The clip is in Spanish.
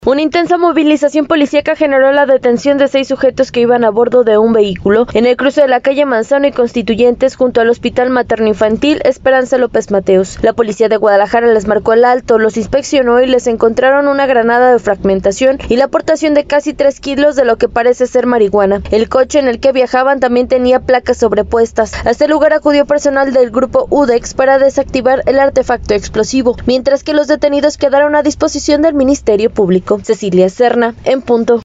Una intensa movilización policíaca generó la detención de 6 sujetos que iban a bordo de un vehículo en el cruce de la calle Manzano y Constituyentes junto al Hospital Materno-Infantil Esperanza López Mateos. La policía de Guadalajara les marcó el alto, los inspeccionó y les encontraron una granada de fragmentación y la aportación de casi 3 kilos de lo que parece ser marihuana. El coche en el que viajaban también tenía placas sobrepuestas. A este lugar acudió personal del grupo UDEX para desactivar el artefacto explosivo, mientras que los detenidos quedaron a disposición del Ministerio Público. Cecilia Serna, en punto.